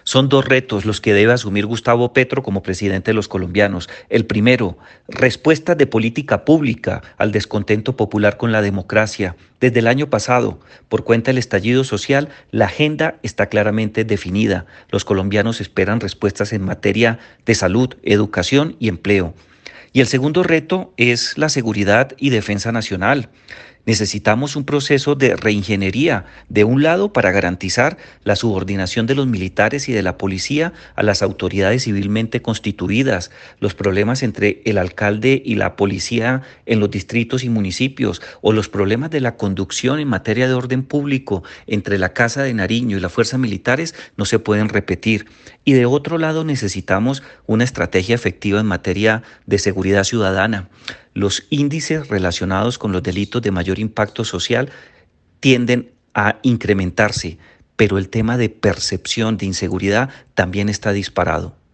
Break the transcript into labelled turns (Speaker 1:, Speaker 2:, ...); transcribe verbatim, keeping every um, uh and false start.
Speaker 1: Son dos retos los que debe asumir Gustavo Petro como presidente de los colombianos. El primero, respuestas de política pública al descontento popular con la democracia. Desde el año pasado, por cuenta del estallido social, la agenda está claramente definida. Los colombianos esperan respuestas en materia de salud, educación y empleo. Y el segundo reto es la seguridad y defensa nacional. Necesitamos un proceso de reingeniería, de un lado, para garantizar la subordinación de los militares y de la policía a las autoridades civilmente constituidas, los problemas entre el alcalde y la policía en los distritos y municipios, o los problemas de la conducción en materia de orden público entre la Casa de Nariño y las fuerzas militares no se pueden repetir. Y de otro lado, necesitamos una estrategia efectiva en materia de seguridad ciudadana. Los índices relacionados con los delitos de mayor impacto social tienden a incrementarse, pero el tema de percepción de inseguridad también está disparado.